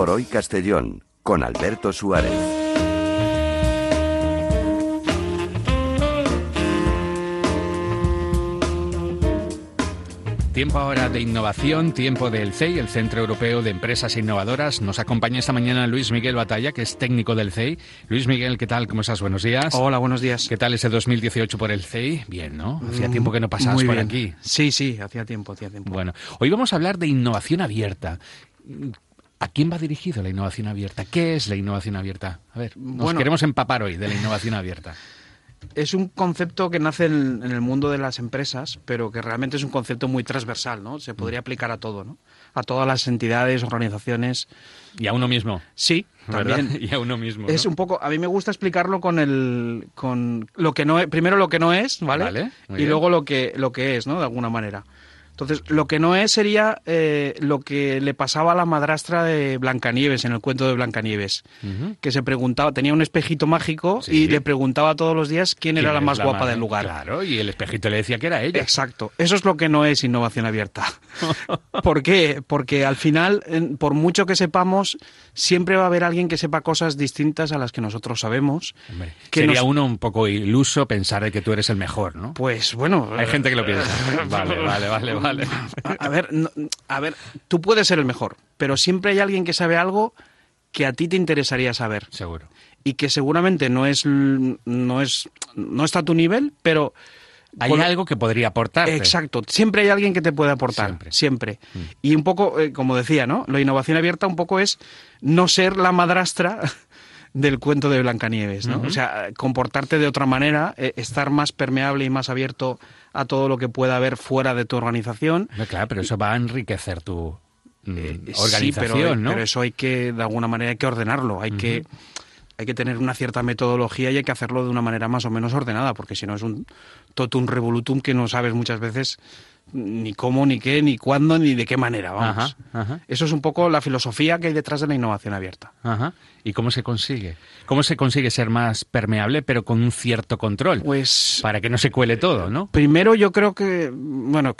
por Hoy Castellón, con Alberto Suárez. Tiempo ahora de innovación, tiempo del CEI, el Centro Europeo de Empresas Innovadoras. Nos acompaña esta mañana Luis Miguel Batalla, que es técnico del CEI. Luis Miguel, ¿qué tal? ¿Cómo estás? Buenos días. Hola, buenos días. ¿Qué tal ese 2018 por el CEI? Bien, ¿no? Hacía tiempo que no pasabas por aquí. Sí, hacía tiempo. Bueno, hoy vamos a hablar de innovación abierta. ¿A quién va dirigido la innovación abierta? ¿Qué es la innovación abierta? A ver, nos queremos empapar hoy de la innovación abierta. Es un concepto que nace en el mundo de las empresas, pero que realmente es un concepto muy transversal, ¿no? Se podría aplicar a todo, ¿no? A todas las entidades, organizaciones. Y a uno mismo. Sí, también. ¿Verdad? Y a uno mismo, ¿no? Es un poco, a mí me gusta explicarlo con lo que no es, primero lo que no es, ¿vale? Vale, muy y bien. luego lo que es, ¿no? De alguna manera. Entonces, lo que no es sería lo que le pasaba a la madrastra de Blancanieves, en el cuento de Blancanieves, que se preguntaba, tenía un espejito mágico y le preguntaba todos los días quién era la más guapa del lugar. Claro, y el espejito le decía que era ella. Exacto, eso es lo que no es innovación abierta. ¿Por qué? Porque al final, por mucho que sepamos, siempre va a haber alguien que sepa cosas distintas a las que nosotros sabemos. Hombre, sería uno un poco iluso pensar de que tú eres el mejor, ¿no? Pues bueno... Hay gente que lo piensa. Vale. A ver, tú puedes ser el mejor, pero siempre hay alguien que sabe algo que a ti te interesaría saber. Seguro. Y que seguramente no está a tu nivel, pero... Hay algo que podría aportarte. Exacto, siempre hay alguien que te puede aportar, siempre. Y un poco, como decía, ¿no? La innovación abierta un poco es no ser la madrastra del cuento de Blancanieves, ¿no? O sea, comportarte de otra manera, estar más permeable y más abierto a todo lo que pueda haber fuera de tu organización. No, claro, pero eso va a enriquecer tu organización, sí, pero, ¿no? Pero eso de alguna manera hay que ordenarlo, hay que tener una cierta metodología y hay que hacerlo de una manera más o menos ordenada, porque si no es un totum revolutum que no sabes muchas veces ni cómo, ni qué, ni cuándo, ni de qué manera, vamos. Ajá. Eso es un poco la filosofía que hay detrás de la innovación abierta. Ajá. ¿Y cómo se consigue? ¿Cómo se consigue ser más permeable, pero con un cierto control? Pues... para que no se cuele todo, ¿no? Primero yo creo que... Bueno,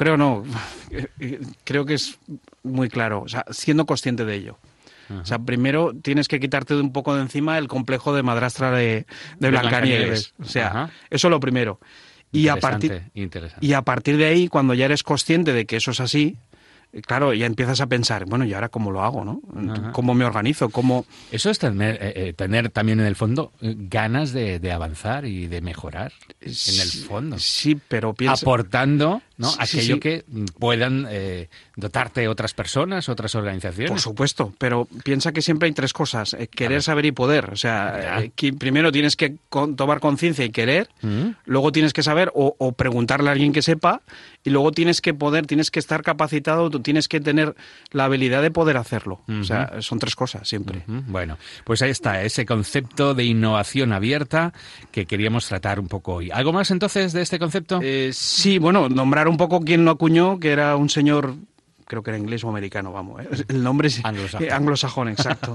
creo que es muy claro, o sea, siendo consciente de ello. O sea, primero tienes que quitarte un poco de encima el complejo de madrastra de Blancanieves. O sea, eso es lo primero. Y a partir de ahí, cuando ya eres consciente de que eso es así, claro, ya empiezas a pensar, bueno, ¿y ahora cómo lo hago, no? ¿Cómo me organizo? Eso es tener también en el fondo ganas de avanzar y de mejorar, en el fondo. Sí, pero piensa... aportando, ¿no? Aquello sí. que puedan dotarte otras personas, otras organizaciones. Por supuesto, pero piensa que siempre hay tres cosas: querer, saber y poder. O sea, primero tienes que tomar conciencia y querer, luego tienes que saber o preguntarle a alguien que sepa, y luego tienes que estar capacitado, tú tienes que tener la habilidad de poder hacerlo. O sea, son tres cosas siempre. Bueno, pues ahí está, ese concepto de innovación abierta que queríamos tratar un poco hoy. ¿Algo más entonces de este concepto? Sí, bueno, nombrar un poco quién lo acuñó, que era un señor... creo que era inglés o americano, vamos. El nombre es anglosajón, exacto.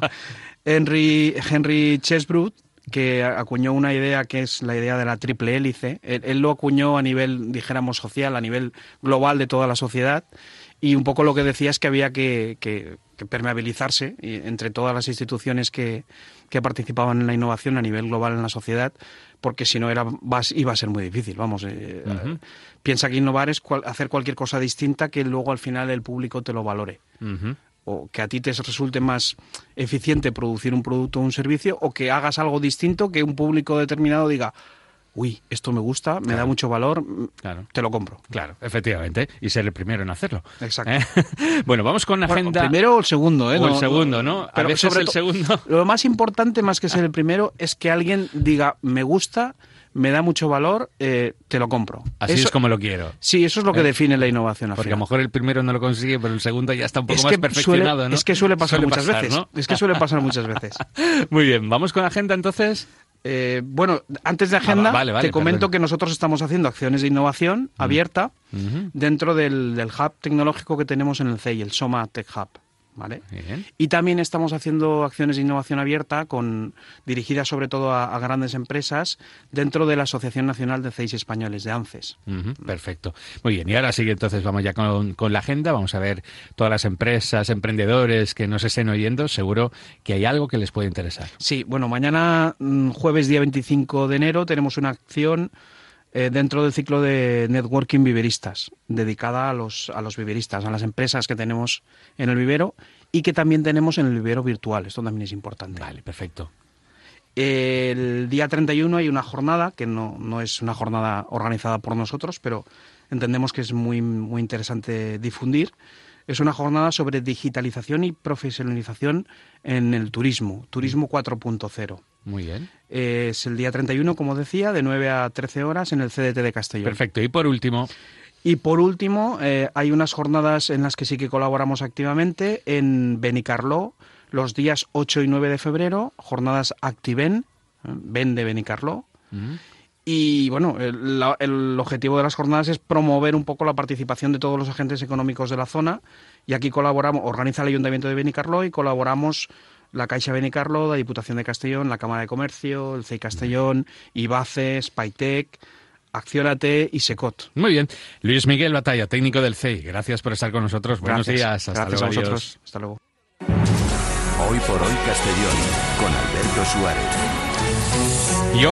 Henry Chesbrough, que acuñó una idea que es la idea de la triple hélice. Él lo acuñó a nivel, dijéramos, social, a nivel global de toda la sociedad. Y un poco lo que decía es que había que permeabilizarse entre todas las instituciones que participaban en la innovación a nivel global en la sociedad, porque si no iba a ser muy difícil, vamos. Piensa que innovar es hacer cualquier cosa distinta que luego al final el público te lo valore. O que a ti te resulte más eficiente producir un producto o un servicio, o que hagas algo distinto que un público determinado diga: uy, esto me gusta, me da mucho valor, te lo compro. Claro, efectivamente, y ser el primero en hacerlo. Exacto. Bueno, vamos con agenda... ¿El primero o el segundo? O el segundo, ¿no? A veces sobre el segundo... Lo más importante, más que ser el primero, es que alguien diga: me gusta, me da mucho valor, te lo compro. Así es como lo quiero. Sí, eso es lo que define la innovación al Porque final. a lo mejor el primero no lo consigue, pero el segundo ya está un poco más perfeccionado, ¿no? Es que suele pasar muchas veces, ¿no? Es que suele pasar muchas veces. Muy bien, ¿vamos con agenda entonces? Bueno, antes de agenda, te comento que nosotros estamos haciendo acciones de innovación abierta dentro del hub tecnológico que tenemos en el CEI, el Soma Tech Hub. ¿vale? Y también estamos haciendo acciones de innovación abierta dirigidas sobre todo a grandes empresas dentro de la Asociación Nacional de CEIs Españoles, de ANCES. Perfecto. Muy bien, y ahora sí, entonces vamos ya con la agenda. Vamos a ver todas las empresas, emprendedores que nos estén oyendo. Seguro que hay algo que les puede interesar. Sí, bueno, mañana, jueves día 25 de enero, tenemos una acción dentro del ciclo de Networking Viveristas, dedicada a los viveristas, a las empresas que tenemos en el vivero y que también tenemos en el vivero virtual. Esto también es importante. Vale, perfecto. El día 31 hay una jornada, que no es una jornada organizada por nosotros, pero entendemos que es muy, muy interesante difundir. Es una jornada sobre digitalización y profesionalización en el turismo 4.0. Muy bien. Es el día 31, como decía, de 9 a 13 horas en el CDT de Castellón. Perfecto. Y por último, hay unas jornadas en las que sí que colaboramos activamente en Benicarló, los días 8 y 9 de febrero, jornadas Activen, Ven de Benicarló. Y bueno, el objetivo de las jornadas es promover un poco la participación de todos los agentes económicos de la zona, y aquí organiza el Ayuntamiento de Benicarló y colaboramos la Caixa Benicarló, la Diputación de Castellón, la Cámara de Comercio, el CEI Castellón, Ibaces, Paitec, Acciónate y Secot. Muy bien. Luis Miguel Batalla, técnico del CEI, gracias por estar con nosotros. Buenos días. Hasta luego. A vosotros. Hasta luego. Hoy por hoy Castellón, con Alberto Suárez. Y